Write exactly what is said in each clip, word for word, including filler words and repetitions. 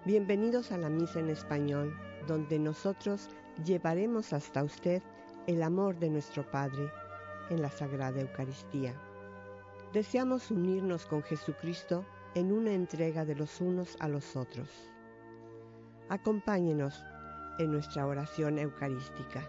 Bienvenidos a la Misa en Español, donde nosotros llevaremos hasta usted el amor de nuestro Padre en la Sagrada Eucaristía. Deseamos unirnos con Jesucristo en una entrega de los unos a los otros. Acompáñenos en nuestra oración eucarística.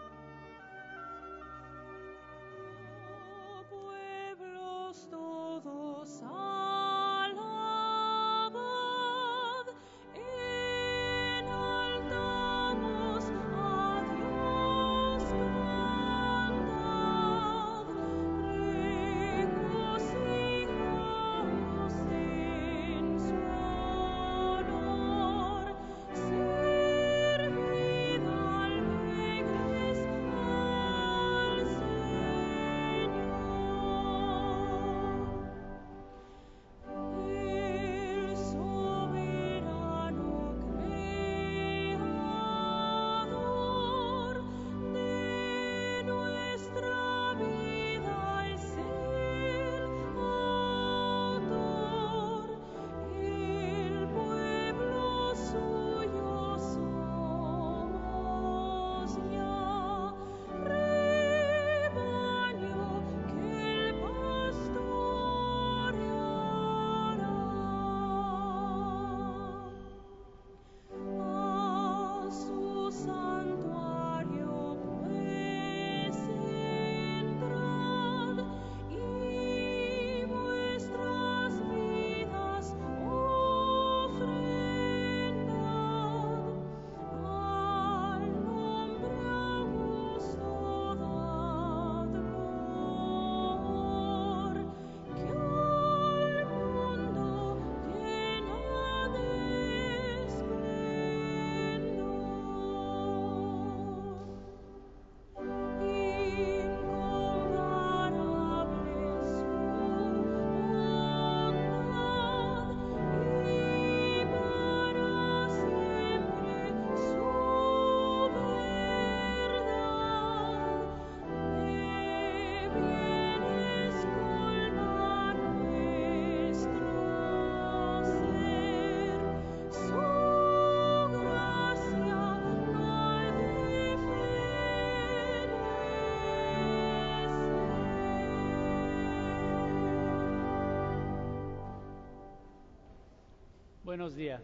Buenos días.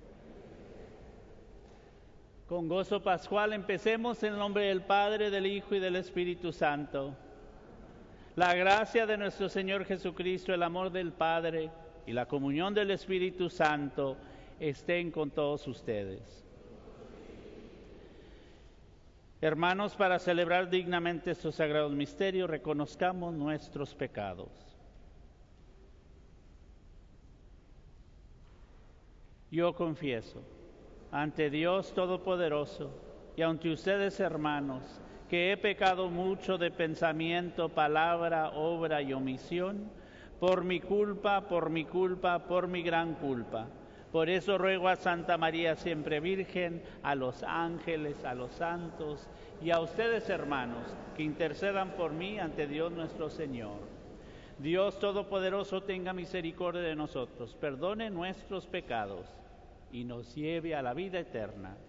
Con gozo pascual empecemos en el nombre del Padre, del Hijo y del Espíritu Santo. La gracia de nuestro Señor Jesucristo, el amor del Padre y la comunión del Espíritu Santo estén con todos ustedes. Hermanos, para celebrar dignamente estos sagrados misterios, reconozcamos nuestros pecados. Yo confieso ante Dios Todopoderoso y ante ustedes, hermanos, que he pecado mucho de pensamiento, palabra, obra y omisión, por mi culpa, por mi culpa, por mi gran culpa. Por eso ruego a Santa María siempre Virgen, a los ángeles, a los santos y a ustedes, hermanos, que intercedan por mí ante Dios nuestro Señor. Dios Todopoderoso tenga misericordia de nosotros, perdone nuestros pecados y nos lleve a la vida eterna.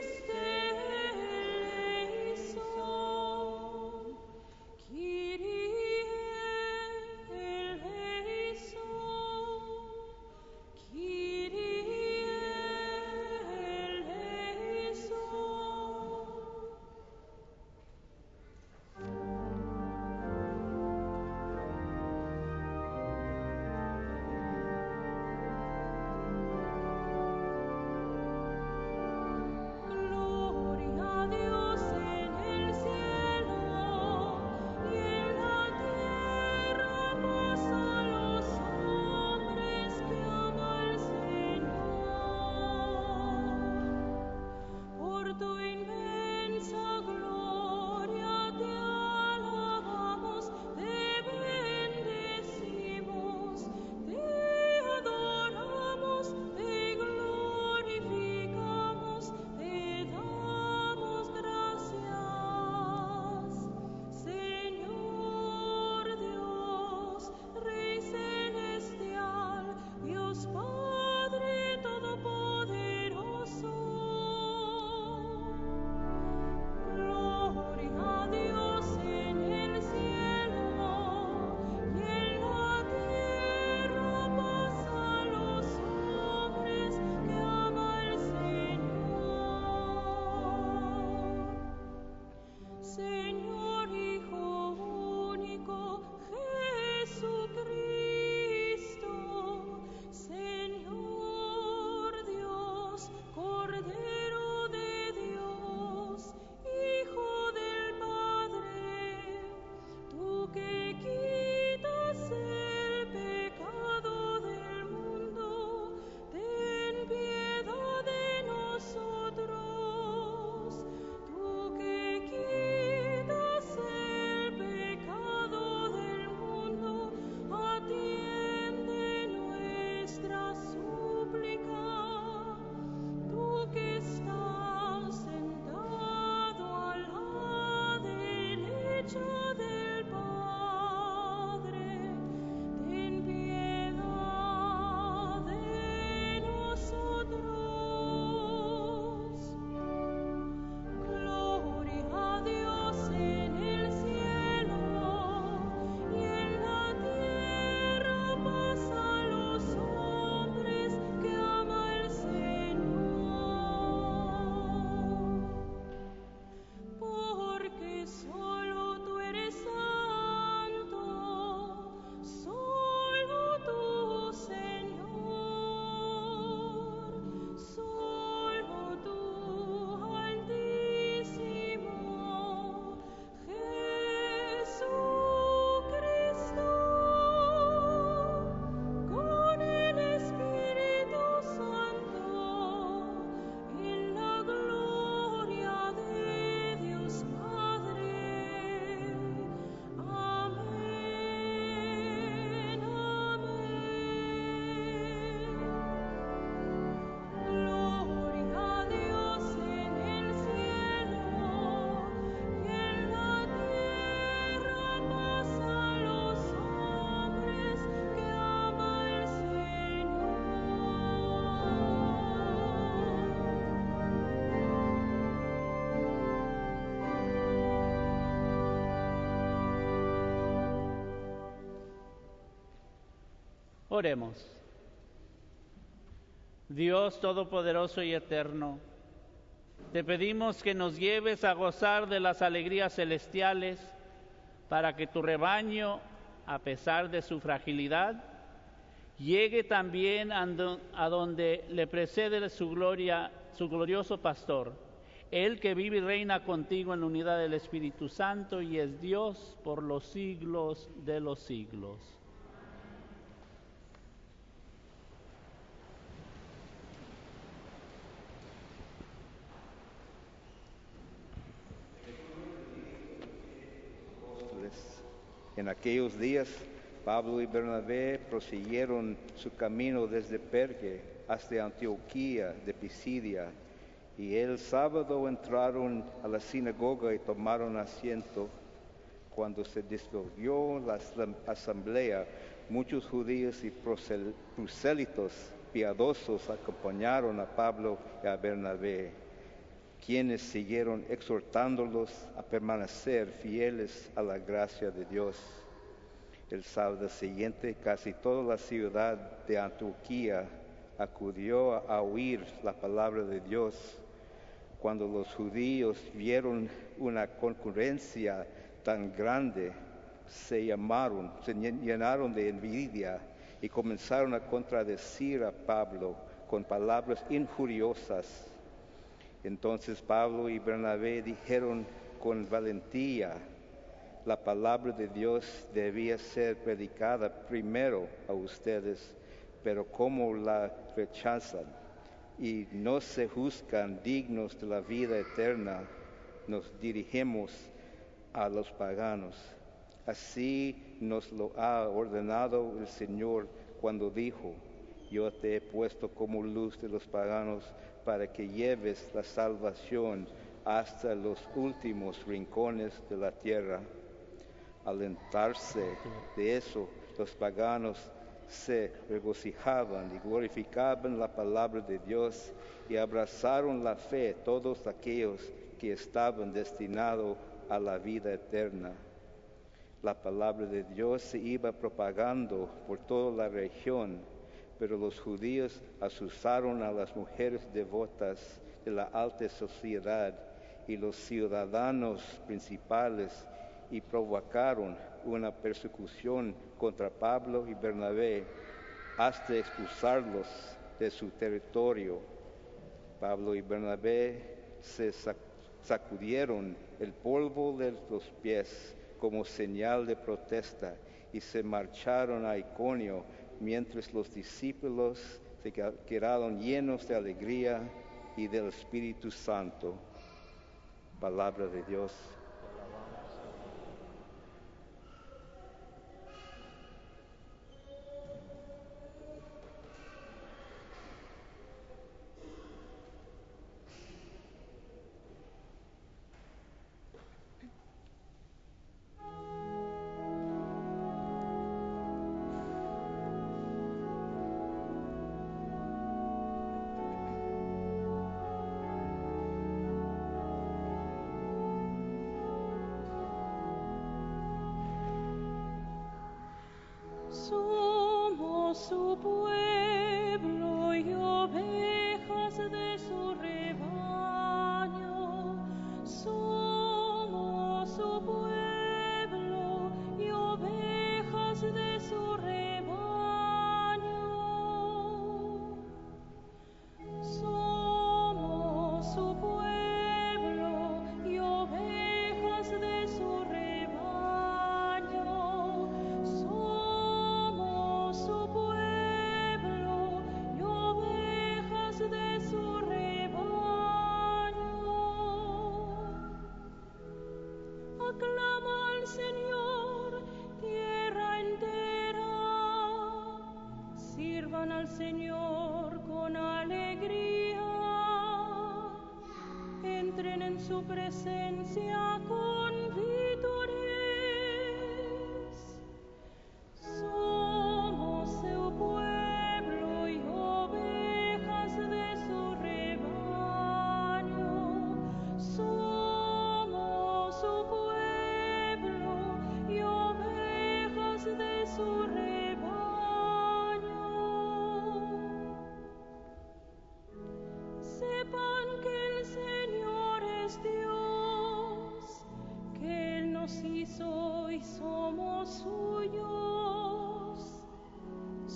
Kyrie Oremos. Dios Todopoderoso y Eterno, te pedimos que nos lleves a gozar de las alegrías celestiales para que tu rebaño, a pesar de su fragilidad, llegue también a donde le precede su gloria, su glorioso pastor, Él que vive y reina contigo en la unidad del Espíritu Santo y es Dios por los siglos de los siglos. En aquellos días, Pablo y Bernabé prosiguieron su camino desde Perge hasta Antioquía de Pisidia, y el sábado entraron a la sinagoga y tomaron asiento. Cuando se disolvió la asamblea, muchos judíos y prosélitos piadosos acompañaron a Pablo y a Bernabé, quienes siguieron exhortándolos a permanecer fieles a la gracia de Dios. El sábado siguiente, casi toda la ciudad de Antioquía acudió a oír la palabra de Dios. Cuando los judíos vieron una concurrencia tan grande, se llamaron, se llenaron de envidia y comenzaron a contradecir a Pablo con palabras injuriosas. Entonces Pablo y Bernabé dijeron con valentía: la palabra de Dios debía ser predicada primero a ustedes, pero como la rechazan y no se juzgan dignos de la vida eterna, nos dirigimos a los paganos. Así nos lo ha ordenado el Señor cuando dijo: yo te he puesto como luz de los paganos para que lleves la salvación hasta los últimos rincones de la tierra. Al enterarse de eso, los paganos se regocijaban y glorificaban la palabra de Dios y abrazaron la fe todos aquellos que estaban destinados a la vida eterna. La palabra de Dios se iba propagando por toda la región, pero los judíos asusaron a las mujeres devotas de la alta sociedad y los ciudadanos principales y provocaron una persecución contra Pablo y Bernabé hasta expulsarlos de su territorio. Pablo y Bernabé se sacudieron el polvo de los pies como señal de protesta y se marcharon a Iconio, mientras los discípulos se quedaron llenos de alegría y del Espíritu Santo. Palabra de Dios. Somos su pueblo y ovejas de su rebaño. Somos su pueblo y ovejas de su rebaño. Somos su pueblo y ovejas de su rebaño. Aclama al Señor, tierra entera, sirvan al Señor con alegría, entren en su presencia con vítores. Somos su pueblo y ovejas de su rebaño. Somos su pueblo y ovejas de su rebaño.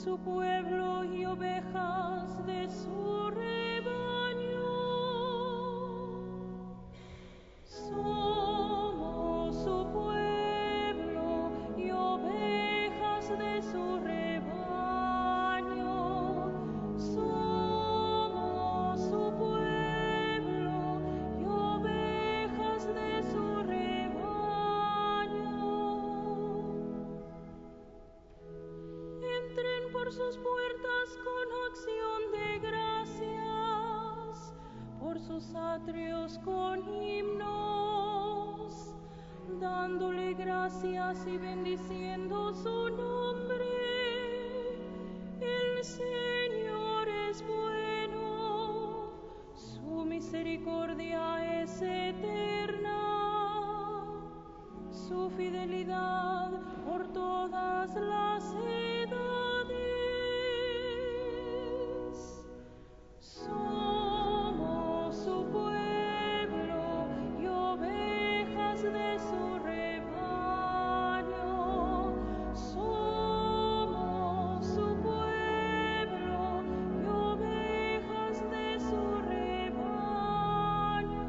su pueblo y ovejas de su rebaño. Somos su pueblo y ovejas de su rebaño. Somos su pueblo y ovejas de su rebaño. Entren por sus puertas con acción de gracias, por sus atrios con himnos, dándole gracias y bendiciendo su nombre. El Señor es bueno, su misericordia es eterna, su fidelidad por todas las edades. Somos su pueblo y ovejas de su rebaño. Somos su pueblo y ovejas de su rebaño.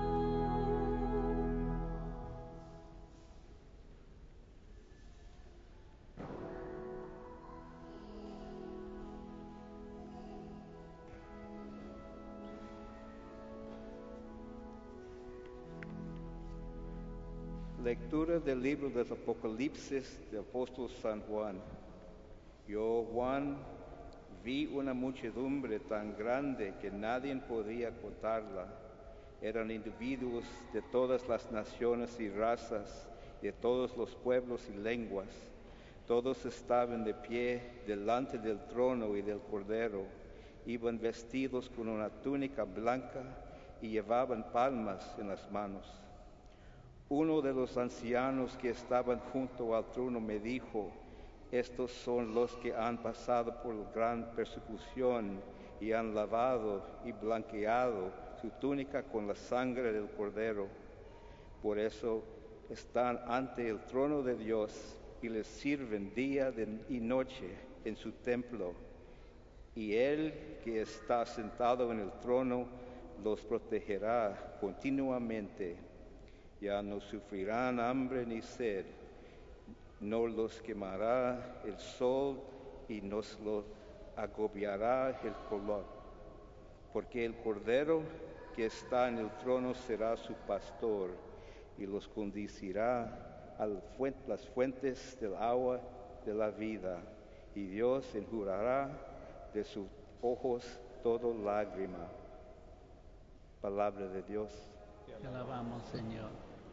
Lectura del libro del Apocalipsis del apóstol San Juan. Yo, Juan, vi una muchedumbre tan grande que nadie podía contarla. Eran individuos de todas las naciones y razas, de todos los pueblos y lenguas. Todos estaban de pie delante del trono y del Cordero. Iban vestidos con una túnica blanca y llevaban palmas en las manos. Uno de los ancianos que estaban junto al trono me dijo: estos son los que han pasado por gran persecución y han lavado y blanqueado su túnica con la sangre del Cordero. Por eso están ante el trono de Dios y les sirven día y noche en su templo. Y Él que está sentado en el trono los protegerá continuamente. Ya no sufrirán hambre ni sed, no los quemará el sol y no los agobiará el calor, porque el Cordero que está en el trono será su pastor y los conducirá a las fuentes del agua de la vida, y Dios enjugará de sus ojos toda lágrima. Palabra de Dios. Te alabamos, Señor.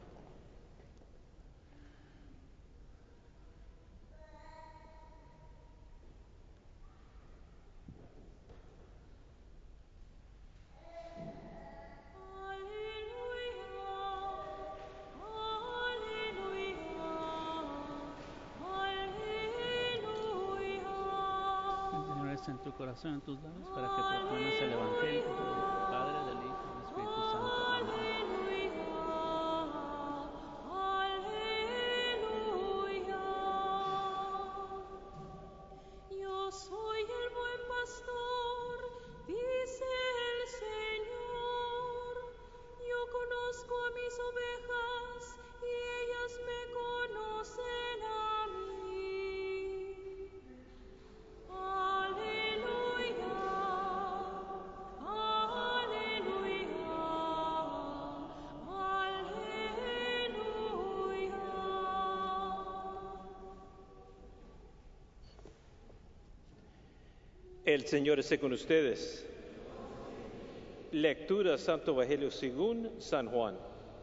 En tu corazón, en tus labios, para que proclames el Evangelio del Padre, del Hijo y del Espíritu Santo. Amén. Yo soy el buen pastor, dice el Señor. Yo conozco a mis ovejas y ellas me conocen a mí. Aleluya, aleluya, aleluya. El Señor esté con ustedes. Lectura Santo Evangelio según San Juan.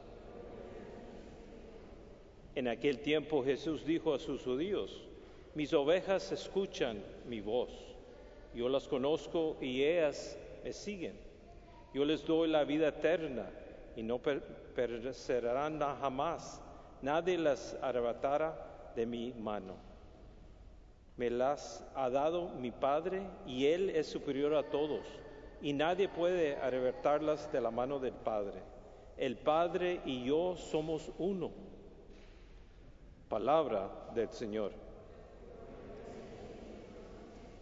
En aquel tiempo Jesús dijo a sus judíos: mis ovejas escuchan mi voz. Yo las conozco y ellas me siguen. Yo les doy la vida eterna y no per- perecerán jamás. Nadie las arrebatará de mi mano. Me las ha dado mi Padre y Él es superior a todos, y nadie puede arrebatarlas de la mano del Padre. El Padre y yo somos uno. Palabra del Señor.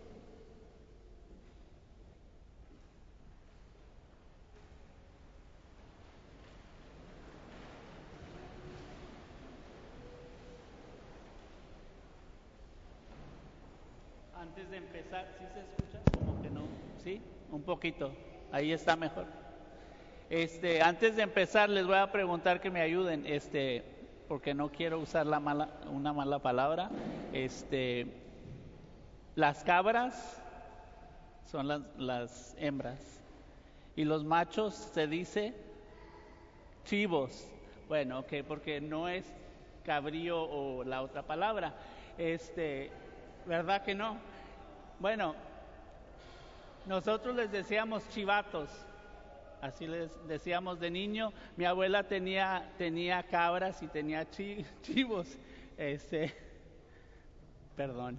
Antes de empezar, ¿sí se escucha? Como que no, ¿sí? Un poquito, ahí está mejor. Este, antes de empezar les voy a preguntar que me ayuden, este, porque no quiero usar la mala, una mala palabra. Este, las cabras son las, las hembras y los machos se dice chivos. Bueno, ok, porque no es cabrío o la otra palabra. Este, ¿verdad que no? Bueno, nosotros les decíamos chivatos, así les decíamos de niño. Mi abuela tenía tenía cabras y tenía chi, chivos, este, perdón,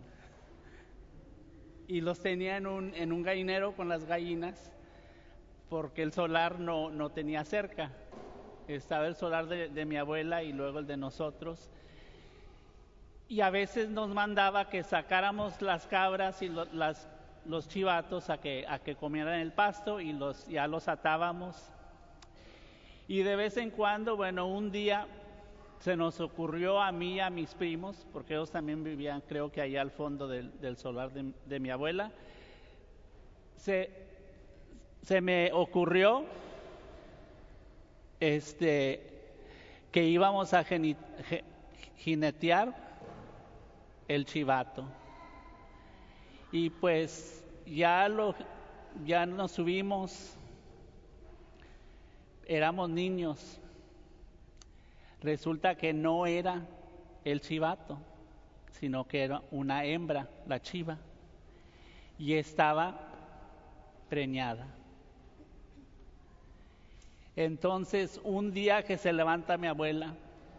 y los tenía en un en un gallinero con las gallinas, porque el solar no no tenía cerca. Estaba el solar de, de mi abuela y luego el de nosotros. Y a veces nos mandaba que sacáramos las cabras y lo, las, los chivatos a que, a que comieran el pasto y los, ya los atábamos. Y de vez en cuando, bueno, un día se nos ocurrió a mí y a mis primos, porque ellos también vivían, creo que allá al fondo del, del solar de, de mi abuela, se, se me ocurrió este, que íbamos a geni, ge, jinetear el chivato. Y pues ya lo ya nos subimos, éramos niños. Resulta que no era el chivato, sino que era una hembra, la chiva, y estaba preñada. Entonces, un día que se levanta mi abuela,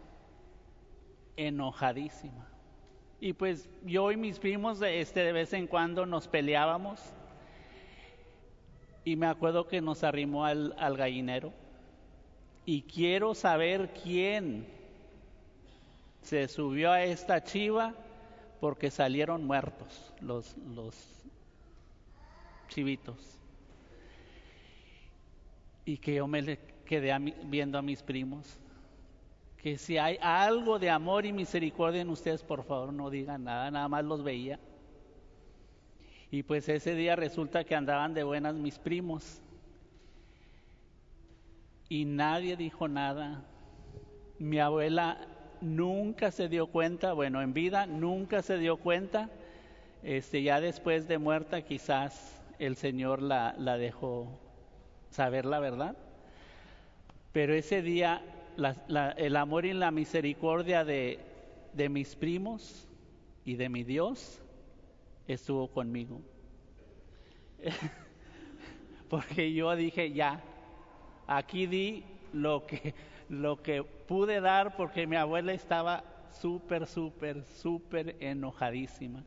enojadísima, y pues yo y mis primos este, de vez en cuando nos peleábamos, y me acuerdo que nos arrimó al, al gallinero, y quiero saber quién se subió a esta chiva, porque salieron muertos los, los chivitos, y que yo me le quedé a mi, viendo a mis primos, que si hay algo de amor y misericordia en ustedes, por favor no digan nada, nada más los veía. Y pues ese día resulta que andaban de buenas mis primos y nadie dijo nada. Mi abuela nunca se dio cuenta, bueno, en vida nunca se dio cuenta. Este, ya después de muerta quizás el Señor la, la dejó saber la verdad, pero ese día La, la, el amor y la misericordia de, de mis primos y de mi Dios estuvo conmigo. Porque yo dije, ya, aquí di lo que, lo que pude dar, porque mi abuela estaba súper, súper, súper enojadísima.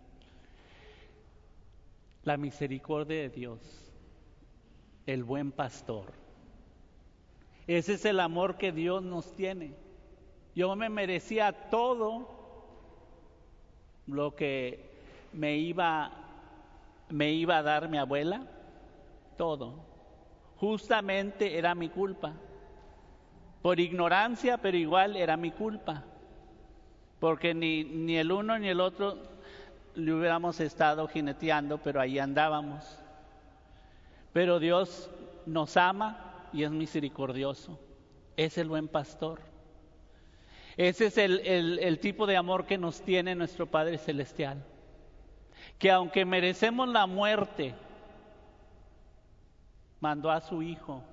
La misericordia de Dios, el buen pastor. Ese es el amor que Dios nos tiene. Yo me merecía todo lo que me iba, me iba a dar mi abuela, todo. Justamente era mi culpa, por ignorancia, pero igual era mi culpa, porque ni, ni el uno ni el otro le hubiéramos estado jineteando, pero ahí andábamos. Pero Dios nos ama y es misericordioso, es el buen pastor. Ese es el, el, el tipo de amor que nos tiene nuestro Padre Celestial, que aunque merecemos la muerte, mandó a su Hijo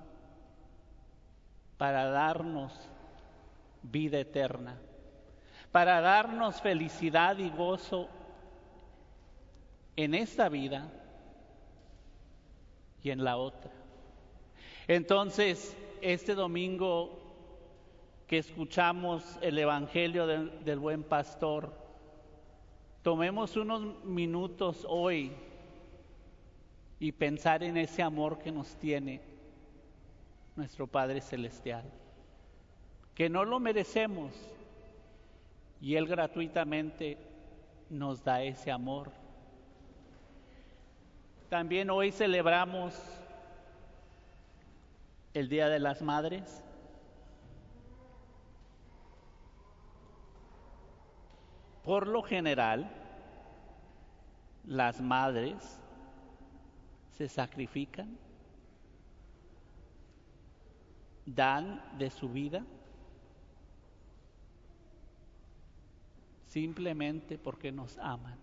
para darnos vida eterna, para darnos felicidad y gozo en esta vida y en la otra. Entonces, este domingo que escuchamos el Evangelio del, del Buen Pastor, tomemos unos minutos hoy y pensar en ese amor que nos tiene nuestro Padre Celestial, que no lo merecemos y Él gratuitamente nos da ese amor. También hoy celebramos el Día de las Madres. Por lo general, las madres se sacrifican, dan de su vida simplemente porque nos aman.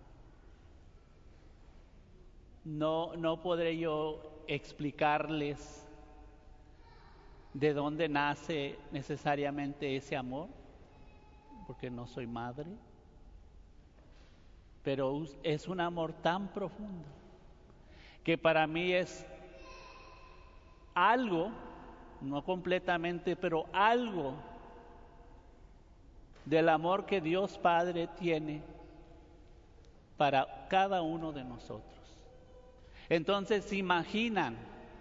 No, no podré yo explicarles de dónde nace necesariamente ese amor, porque no soy madre, pero es un amor tan profundo que para mí es algo, no completamente, pero algo del amor que Dios Padre tiene para cada uno de nosotros. Entonces, ¿se imaginan?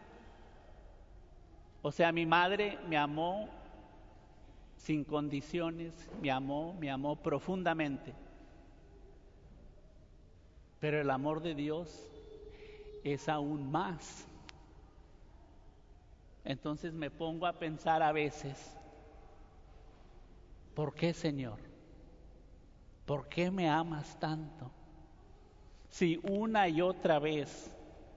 O sea, mi madre me amó sin condiciones, me amó, me amó profundamente. Pero el amor de Dios es aún más. Entonces me pongo a pensar a veces, ¿por qué, Señor? ¿Por qué me amas tanto? Si una y otra vez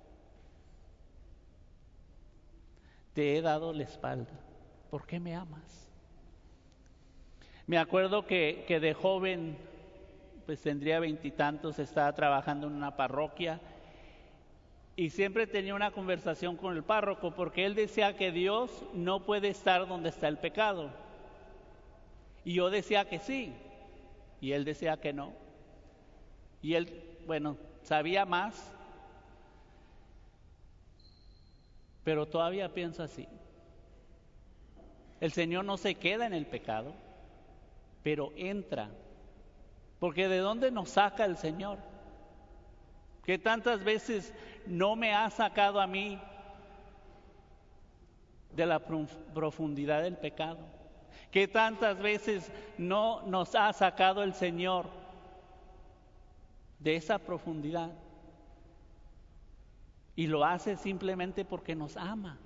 te he dado la espalda, ¿por qué me amas? Me acuerdo que, que de joven, pues tendría veintitantos, estaba trabajando en una parroquia y siempre tenía una conversación con el párroco porque él decía que Dios no puede estar donde está el pecado. Y yo decía que sí, y él decía que no. Y él, bueno, sabía más, pero todavía pienso así. El Señor no se queda en el pecado, pero entra. Porque ¿de dónde nos saca el Señor? Que tantas veces no me ha sacado a mí de la profundidad del pecado. Que tantas veces no nos ha sacado el Señor de esa profundidad. Y lo hace simplemente porque nos ama.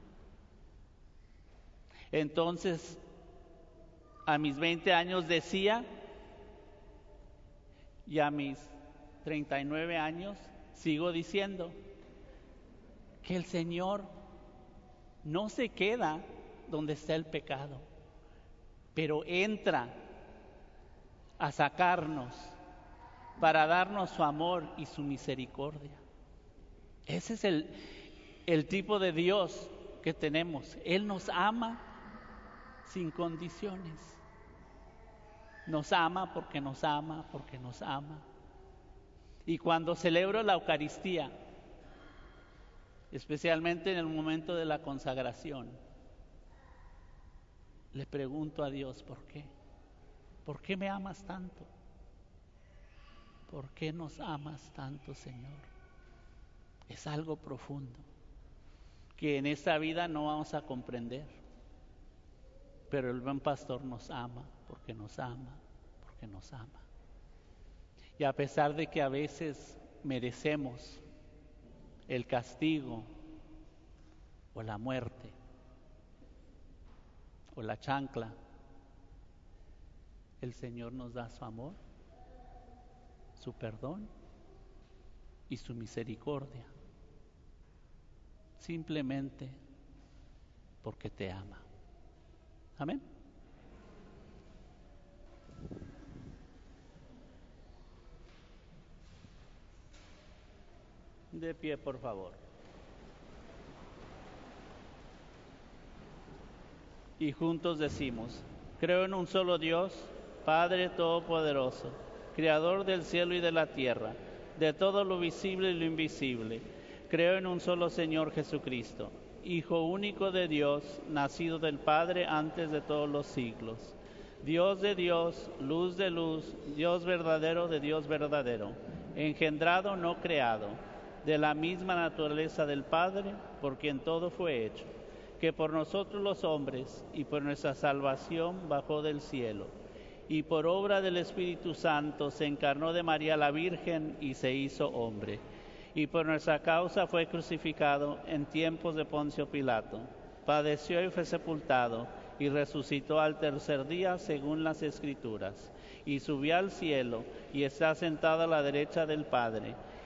Entonces, a mis veinte años decía, y a mis treinta y nueve años sigo diciendo que el Señor no se queda donde está el pecado, pero entra a sacarnos para darnos su amor y su misericordia. Ese es el, el tipo de Dios que tenemos. Él nos ama sin condiciones. Nos ama porque nos ama, porque nos ama. Y cuando celebro la Eucaristía, especialmente en el momento de la consagración, le pregunto a Dios, ¿por qué? ¿Por qué me amas tanto? ¿Por qué nos amas tanto, Señor? Es algo profundo que en esta vida no vamos a comprender, pero el buen pastor nos ama porque nos ama, porque nos ama. Y a pesar de que a veces merecemos el castigo o la muerte o la chancla, el Señor nos da su amor, su perdón y su misericordia, simplemente porque te ama. Amén. De pie, por favor. Y juntos decimos, creo en un solo Dios, Padre Todopoderoso, Creador del cielo y de la tierra, de todo lo visible y lo invisible. Creo en un solo Señor Jesucristo, Hijo único de Dios, nacido del Padre antes de todos los siglos. Dios de Dios, luz de luz, Dios verdadero de Dios verdadero, engendrado, no creado, de la misma naturaleza del Padre, por quien todo fue hecho, que por nosotros los hombres y por nuestra salvación bajó del cielo, y por obra del Espíritu Santo se encarnó de María la Virgen y se hizo hombre, y por nuestra causa fue crucificado en tiempos de Poncio Pilato, padeció y fue sepultado, y resucitó al tercer día según las Escrituras, y subió al cielo, y está sentado a la derecha del Padre,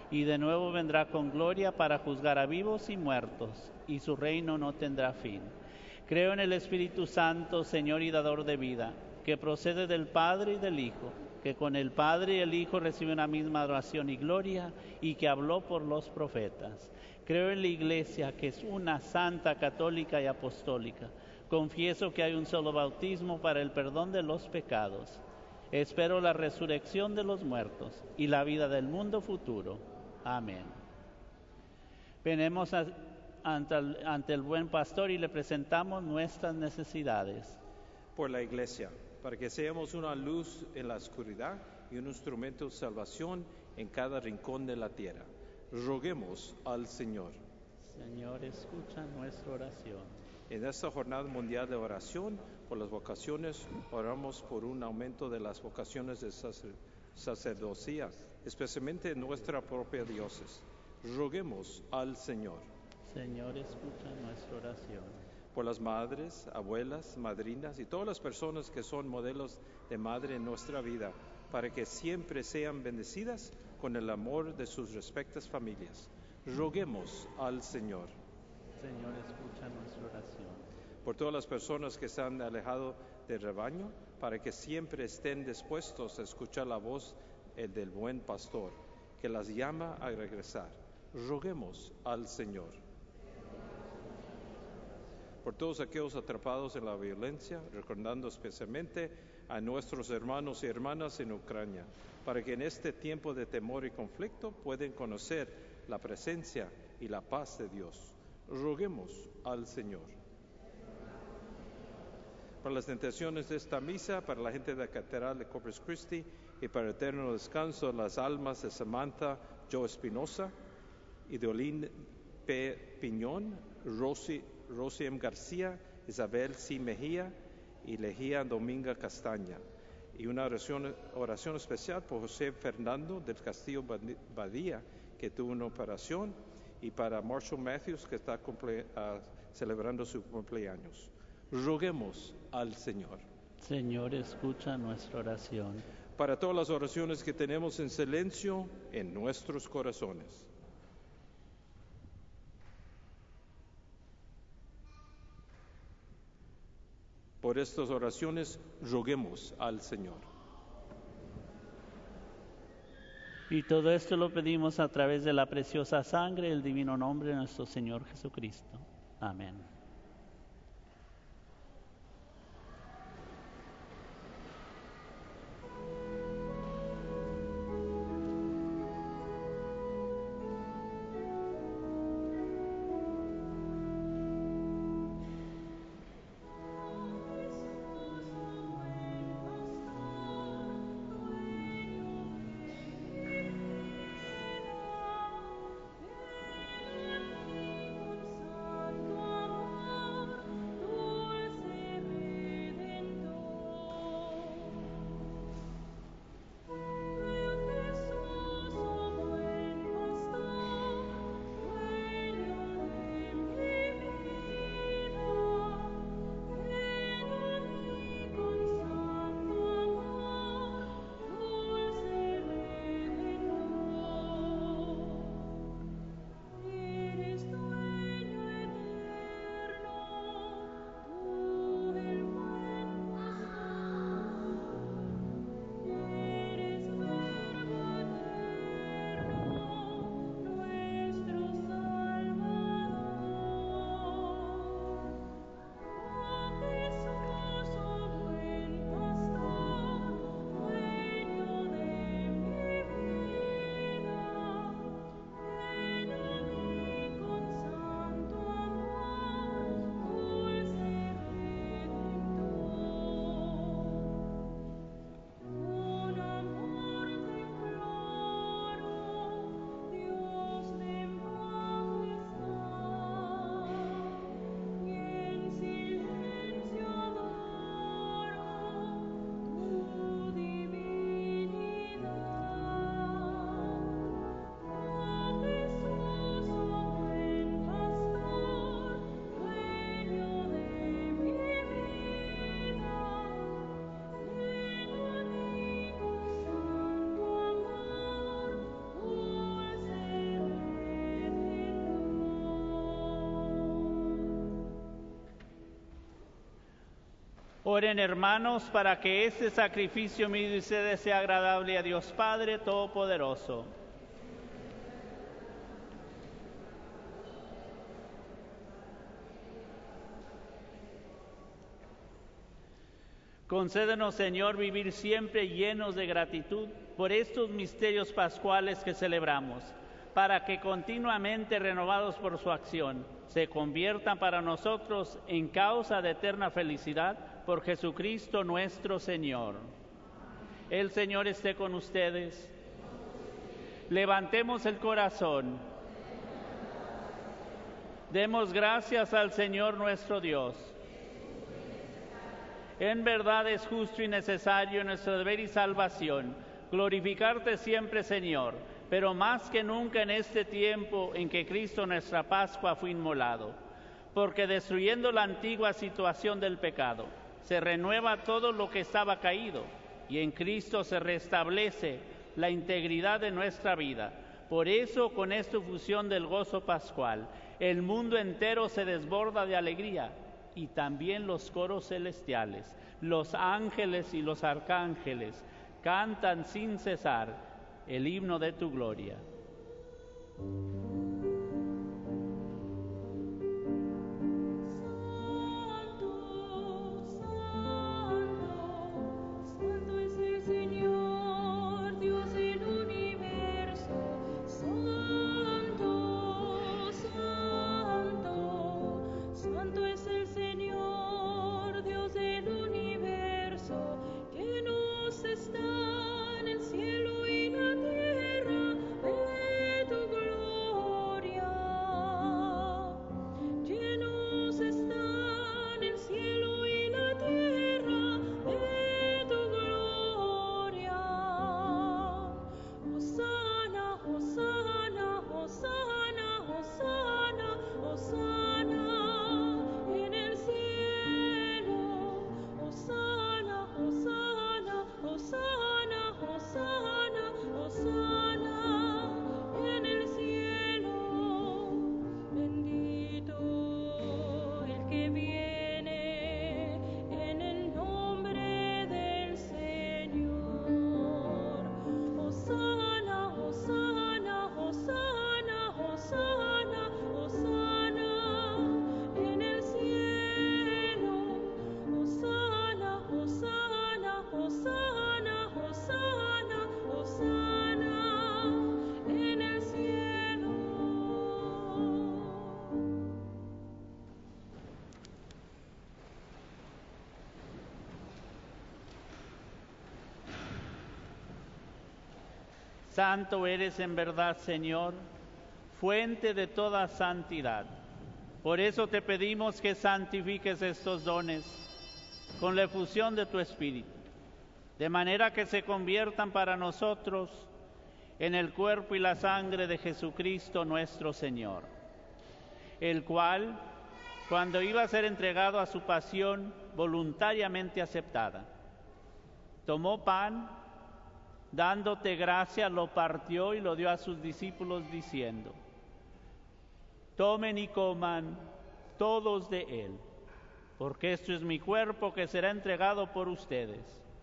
y de nuevo vendrá con gloria para juzgar a vivos y muertos, y su reino no tendrá fin. Creo en el Espíritu Santo, Señor y dador de vida, que procede del Padre y del Hijo, que con el Padre y el Hijo recibe una misma adoración y gloria, y que habló por los profetas. Creo en la Iglesia, que es una santa, católica y apostólica. Confieso que hay un solo bautismo para el perdón de los pecados. Espero la resurrección de los muertos y la vida del mundo futuro. Amén. Venimos a, ante, el, ante el buen pastor y le presentamos nuestras necesidades. Por la Iglesia, para que seamos una luz en la oscuridad y un instrumento de salvación en cada rincón de la tierra. Roguemos al Señor. Señor, escucha nuestra oración. En esta jornada mundial de oración por las vocaciones, oramos por un aumento de las vocaciones de sacer, sacerdocía, especialmente en nuestra propia diócesis. Roguemos al Señor. Señor, escucha nuestra oración. Por las madres, abuelas, madrinas y todas las personas que son modelos de madre en nuestra vida, para que siempre sean bendecidas con el amor de sus respectivas familias. Roguemos al Señor. Señor, escucha nuestra oración. Por todas las personas que se han alejado del rebaño, para que siempre estén dispuestos a escuchar la voz el del buen pastor, que las llama a regresar. Roguemos al Señor. Por todos aquellos atrapados en la violencia, recordando especialmente a nuestros hermanos y hermanas en Ucrania, para que en este tiempo de temor y conflicto puedan conocer la presencia y la paz de Dios. Roguemos al Señor. Para las intenciones de esta misa, para la gente de la Catedral de Corpus Christi y para el eterno descanso las almas de Samantha Joe Espinosa, Idolín P. Piñón, Rosy, Rosy M. García, Isabel C. Mejía y Lejía Dominga Castaña. Y una oración, oración especial por José Fernando del Castillo Badía, que tuvo una operación, y para Marshall Matthews, que está cumple, uh, celebrando su cumpleaños. Roguemos al Señor. Señor, escucha nuestra oración. Para todas las oraciones que tenemos en silencio en nuestros corazones. Por estas oraciones, roguemos al Señor. Y todo esto lo pedimos a través de la preciosa sangre y el divino nombre de nuestro Señor Jesucristo. Amén. Santo amor Oren, hermanos, para que este sacrificio mío y ustedes sea agradable a Dios Padre Todopoderoso. Concédenos, Señor, vivir siempre llenos de gratitud por estos misterios pascuales que celebramos, para que continuamente renovados por su acción, se conviertan para nosotros en causa de eterna felicidad por Jesucristo nuestro Señor. El Señor esté con ustedes. Levantemos el corazón. Demos gracias al Señor nuestro Dios. En verdad es justo y necesario nuestro deber y salvación glorificarte siempre, Señor, pero más que nunca en este tiempo en que Cristo nuestra Pascua fue inmolado, porque destruyendo la antigua situación del pecado, se renueva todo lo que estaba caído, y en Cristo se restablece la integridad de nuestra vida. Por eso, con esta fusión del gozo pascual, el mundo entero se desborda de alegría, y también los coros celestiales, los ángeles y los arcángeles cantan sin cesar el himno de tu gloria. Santo eres en verdad, Señor, fuente de toda santidad. Por eso te pedimos que santifiques estos dones con la efusión de tu Espíritu, de manera que se conviertan para nosotros en el cuerpo y la sangre de Jesucristo nuestro Señor, el cual, cuando iba a ser entregado a su pasión voluntariamente aceptada, tomó pan, dándote gracia, lo partió y lo dio a sus discípulos diciendo: tomen y coman todos de él, porque esto es mi cuerpo que será entregado por ustedes.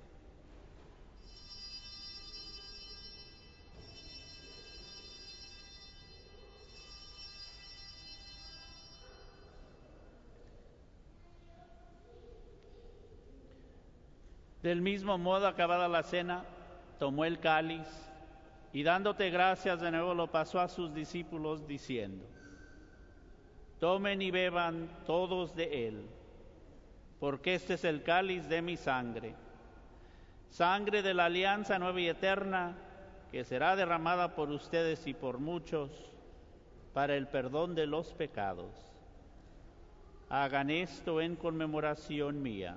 Del mismo modo, acabada la cena, tomó el cáliz y dándote gracias de nuevo lo pasó a sus discípulos diciendo: tomen y beban todos de él, porque este es el cáliz de mi sangre, sangre de la alianza nueva y eterna, que será derramada por ustedes y por muchos para el perdón de los pecados. Hagan esto en conmemoración mía.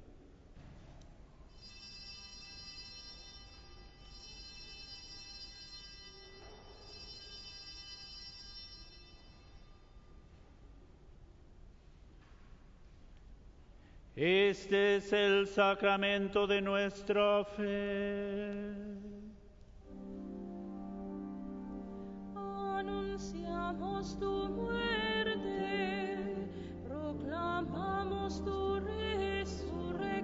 Este es el sacramento de nuestra fe. Anunciamos tu muerte, proclamamos tu resurrección.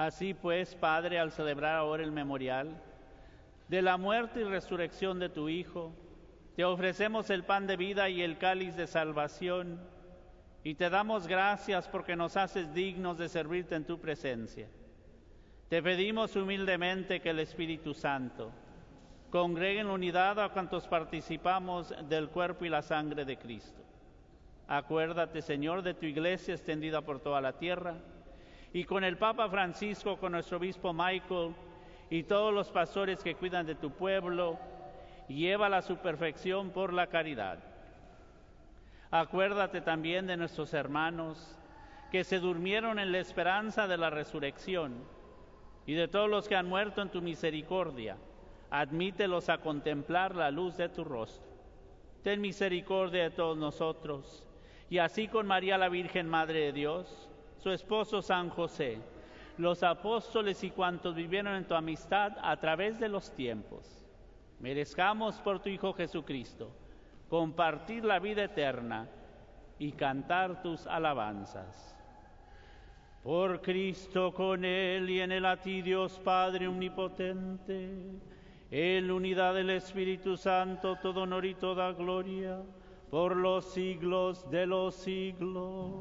Así pues, Padre, al celebrar ahora el memorial de la muerte y resurrección de tu Hijo, te ofrecemos el pan de vida y el cáliz de salvación, y te damos gracias porque nos haces dignos de servirte en tu presencia. Te pedimos humildemente que el Espíritu Santo congregue en unidad a cuantos participamos del cuerpo y la sangre de Cristo. Acuérdate, Señor, de tu iglesia extendida por toda la tierra, y con el Papa Francisco, con nuestro obispo Michael y todos los pastores que cuidan de tu pueblo, llévala a su perfección por la caridad. Acuérdate también de nuestros hermanos que se durmieron en la esperanza de la resurrección, y de todos los que han muerto en tu misericordia. Admítelos a contemplar la luz de tu rostro. Ten misericordia de todos nosotros, y así con María la Virgen Madre de Dios, su esposo San José, los apóstoles y cuantos vivieron en tu amistad a través de los tiempos, merezcamos por tu Hijo Jesucristo compartir la vida eterna y cantar tus alabanzas. Por Cristo, con Él y en Él a ti, Dios Padre omnipotente, en la unidad del Espíritu Santo, todo honor y toda gloria, por los siglos de los siglos.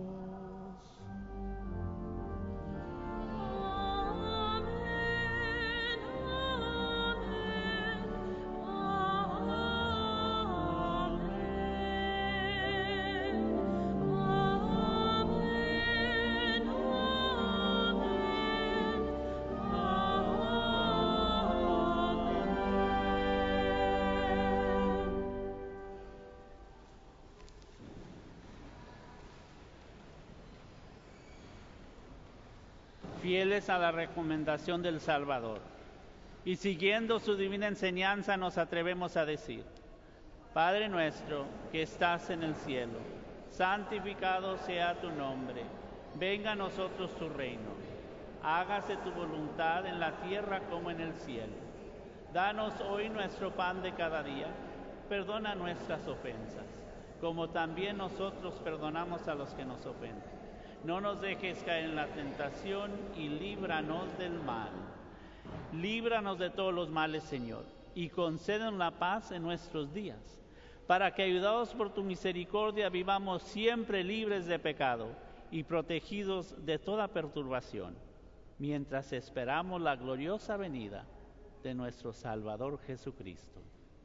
Fieles a la recomendación del Salvador y siguiendo su divina enseñanza, nos atrevemos a decir: Padre nuestro que estás en el cielo, santificado sea tu nombre, venga a nosotros tu reino, hágase tu voluntad en la tierra como en el cielo. Danos hoy nuestro pan de cada día, perdona nuestras ofensas, como también nosotros perdonamos a los que nos ofenden. No nos dejes caer en la tentación y líbranos del mal. Líbranos de todos los males, Señor, y concédenos la paz en nuestros días, para que, ayudados por tu misericordia, vivamos siempre libres de pecado y protegidos de toda perturbación, mientras esperamos la gloriosa venida de nuestro Salvador Jesucristo.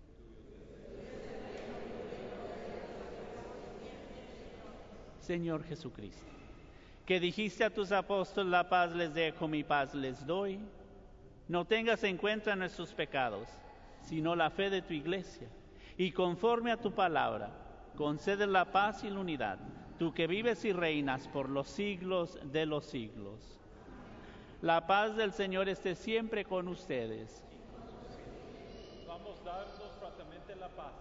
Señor Jesucristo, que dijiste a tus apóstoles: la paz les dejo, mi paz les doy, no tengas en cuenta nuestros pecados, sino la fe de tu iglesia, y conforme a tu palabra, concede la paz y la unidad, tú que vives y reinas por los siglos de los siglos. La paz del Señor esté siempre con ustedes. Vamos a darnos fraternalmente la paz.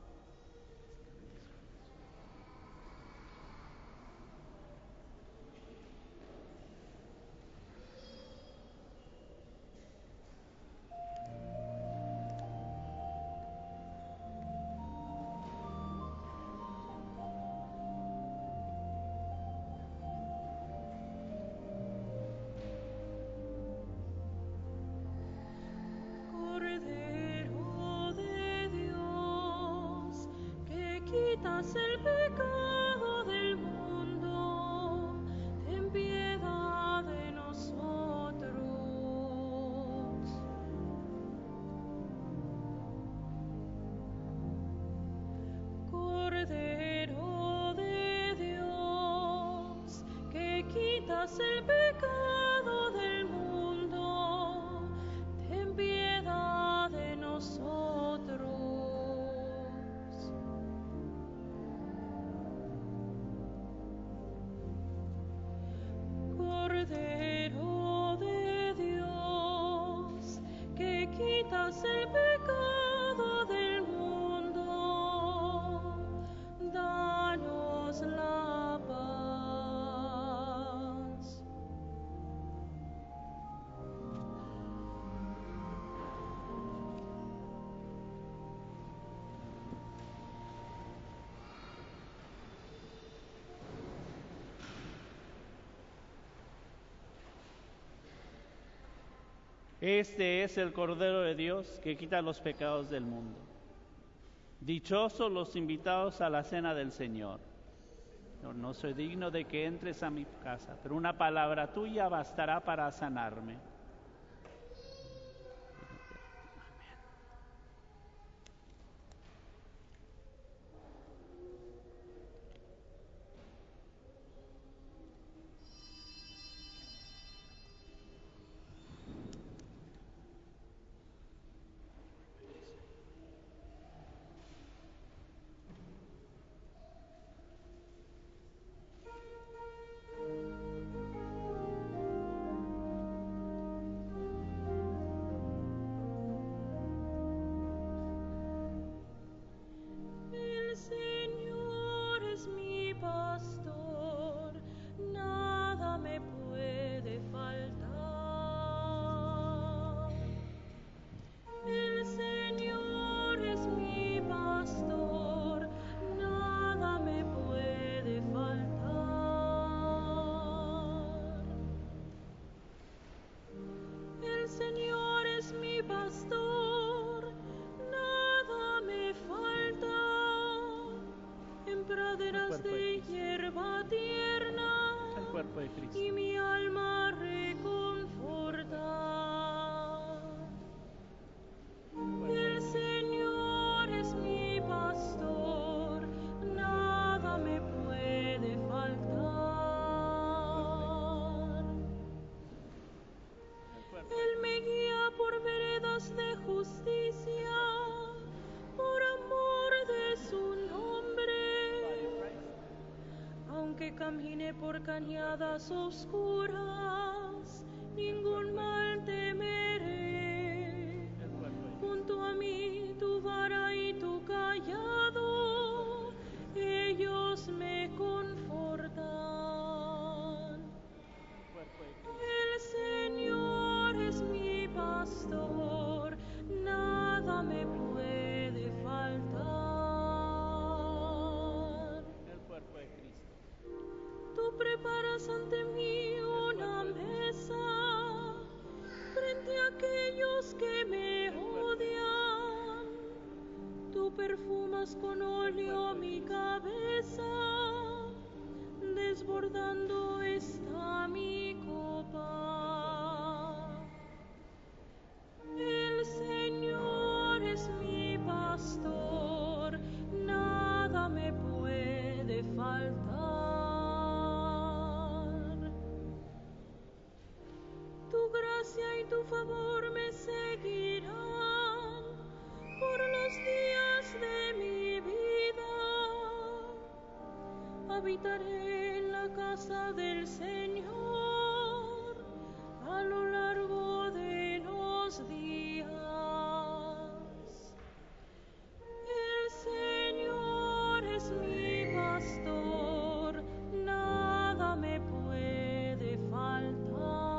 Quitas el pecado del mundo, ten piedad de nosotros. Cordero de Dios, que quitas el pecado del mundo, ten piedad de nosotros. Cordero de Dios, que quitas el pecado del mundo, danos la paz. Este es el Cordero de Dios que quita los pecados del mundo. Dichosos los invitados a la cena del Señor. No, no soy digno de que entres a mi casa, pero una palabra tuya bastará para sanarme. El Señor es mi pastor, nada me puede faltar. El Señor es mi pastor, nada me puede faltar. El Señor es mi pastor, nada me falta. En praderas de hierba tierna, El cuerpo de Cristo. y mi alma reconforta. El Señor es mi pastor, nada me puede faltar. Él me guía por veredas de justicia, por amor de su nombre. Aunque camine por cañadas oscuras, ningún mal temeré. Junto a mí tu vara y tu cayado, ellos me confortan. El Señor es mi pastor, nada me puede faltar. El cuerpo de Cristo. Tú preparas ante mí una mesa frente a aquellos que me odian. Tú perfumas con óleo mi cabeza, desbordando está mi copa. El Señor es mi pastor, nada me puede faltar. Tu gracia y tu favor me seguirán por los días de mi vida. Habitaré en la casa del Señor a lo largo de los días. El Señor es mi pastor, nada me puede faltar.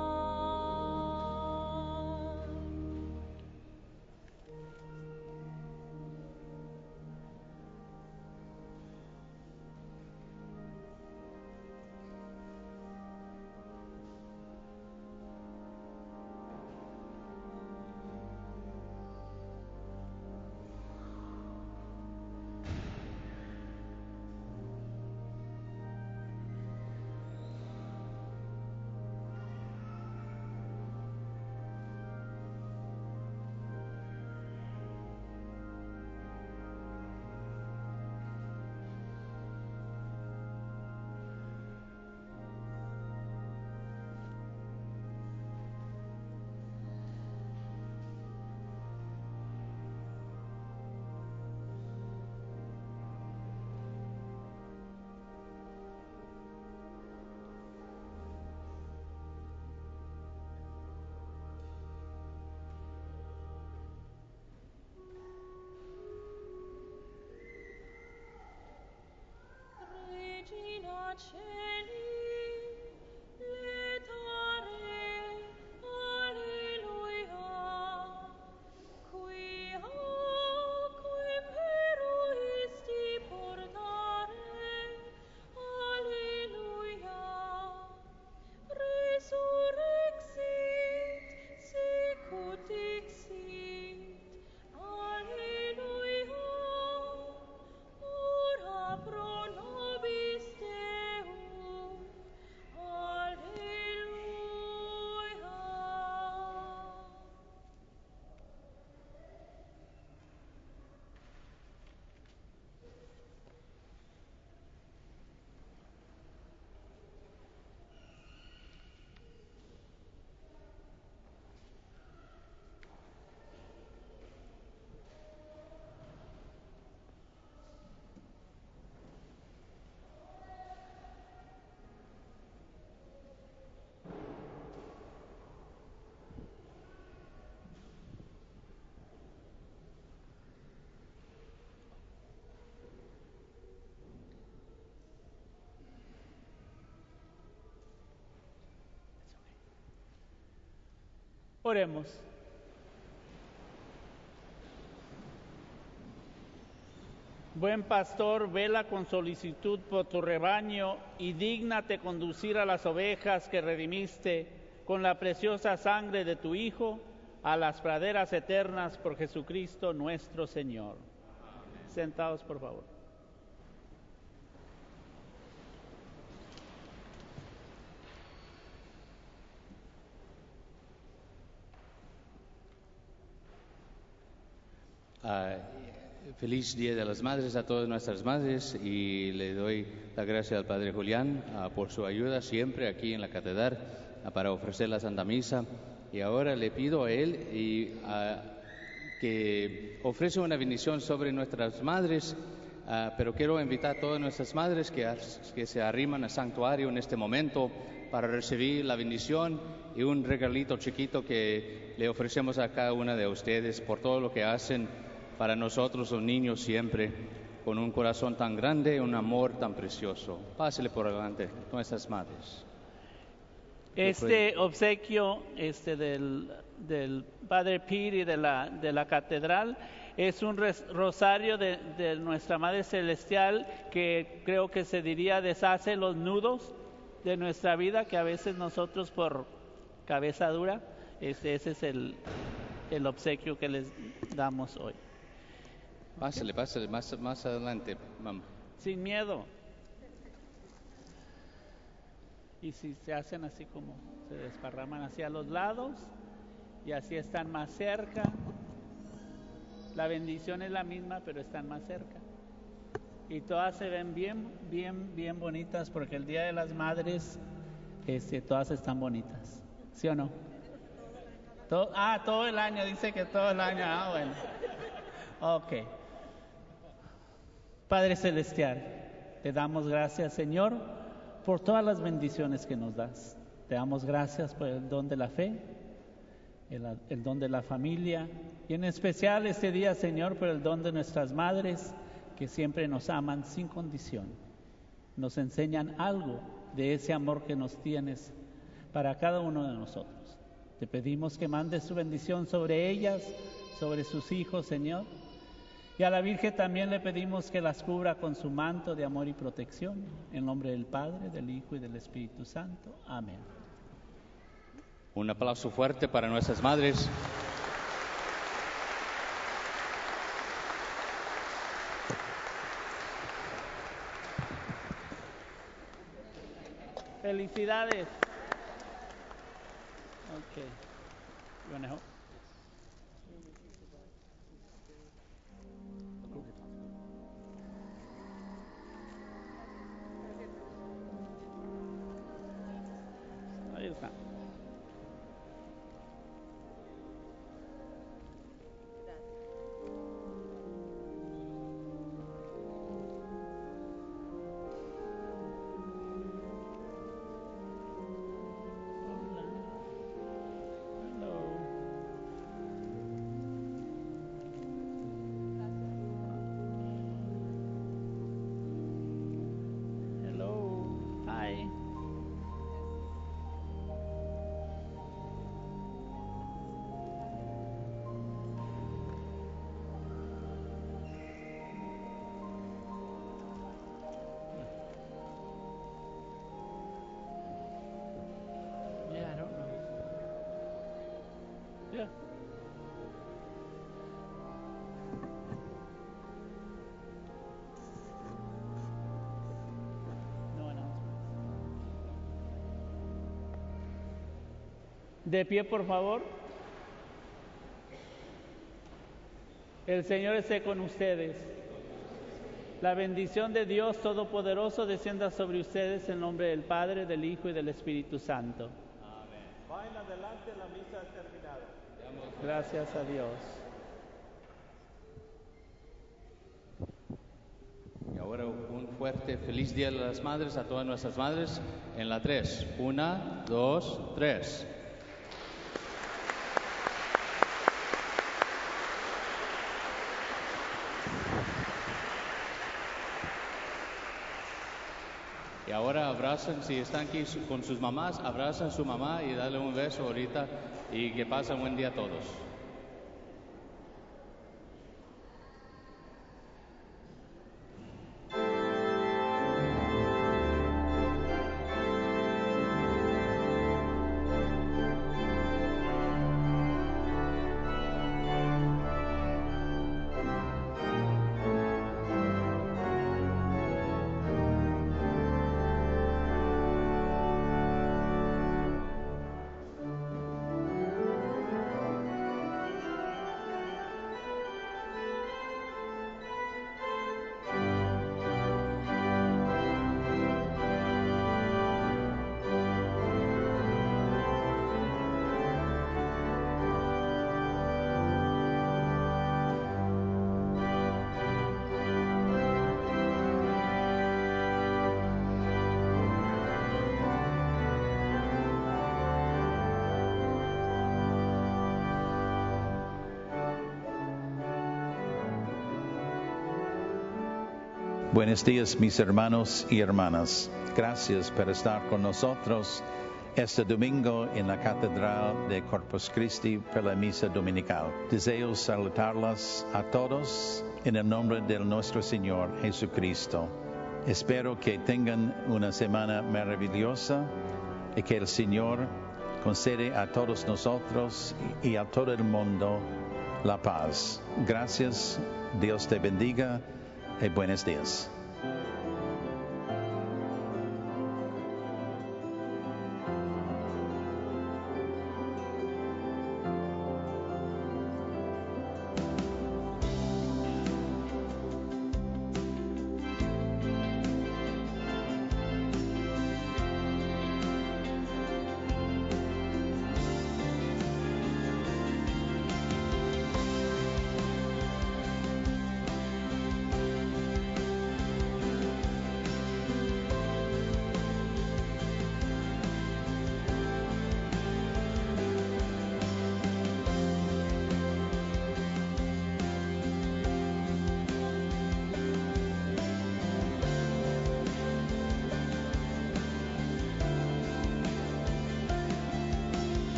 Regina Celi, letare, alleluia, qui quim peruisti portare, alleluia, resurrexit, sicut Oremos. Buen pastor, vela con solicitud por tu rebaño y dígnate conducir a las ovejas que redimiste con la preciosa sangre de tu Hijo a las praderas eternas por Jesucristo nuestro Señor. Amén. Sentados, por favor. Uh, feliz Día de las Madres a todas nuestras madres y le doy la gracia al Padre Julián uh, por su ayuda siempre aquí en la catedral uh, para ofrecer la Santa Misa. Y ahora le pido a él y, uh, que ofrece una bendición sobre nuestras madres, uh, pero quiero invitar a todas nuestras madres que, que se arriman al santuario en este momento para recibir la bendición y un regalito chiquito que le ofrecemos a cada una de ustedes por todo lo que hacen para nosotros los niños siempre, con un corazón tan grande, un amor tan precioso. Pásele por delante, nuestras madres. Este obsequio este del, del Padre Piri y de la, de la catedral es un res, rosario de, de nuestra Madre Celestial que creo que se diría deshace los nudos de nuestra vida que a veces nosotros por cabeza dura, este, ese es el, el obsequio que les damos hoy. Pásale, pásale, más, más adelante, mamá. Sin miedo. Y si se hacen así como se desparraman hacia los lados y así están más cerca. La bendición es la misma, pero están más cerca. Y todas se ven bien, bien, bien bonitas porque el Día de las Madres, este, todas están bonitas. ¿Sí o no? Todo, ah, todo el año, dice que todo el año. Ah, bueno. Ok. Padre Celestial, te damos gracias, Señor, por todas las bendiciones que nos das. Te damos gracias por el don de la fe, el, el don de la familia y en especial este día, Señor, por el don de nuestras madres que siempre nos aman sin condición. Nos enseñan algo de ese amor que nos tienes para cada uno de nosotros. Te pedimos que mandes tu bendición sobre ellas, sobre sus hijos, Señor. Y a la Virgen también le pedimos que las cubra con su manto de amor y protección. En nombre del Padre, del Hijo y del Espíritu Santo. Amén. Un aplauso fuerte para nuestras madres. Felicidades. Okay. You wanna help? Ahí está. Yeah. No announcement. De pie, por favor. El Señor esté con ustedes. La bendición de Dios Todopoderoso descienda sobre ustedes en nombre del Padre, del Hijo y del Espíritu Santo. Amén. Vayan adelante, la misa ha terminado. Gracias a Dios. Y ahora un fuerte feliz Día de las Madres a todas nuestras madres en la tres. Una, dos, tres. Y Y ahora abracen, si están aquí su- con sus mamás, abracen a su mamá y dale un beso ahorita y que pasen buen día a todos. Buenos días, mis hermanos y hermanas. Gracias por estar con nosotros este domingo en la Catedral de Corpus Christi para la misa dominical. Deseo saludarlas a todos en el nombre de nuestro Señor Jesucristo. Espero que tengan una semana maravillosa y que el Señor concede a todos nosotros y a todo el mundo la paz. Gracias, Dios te bendiga y buenos días.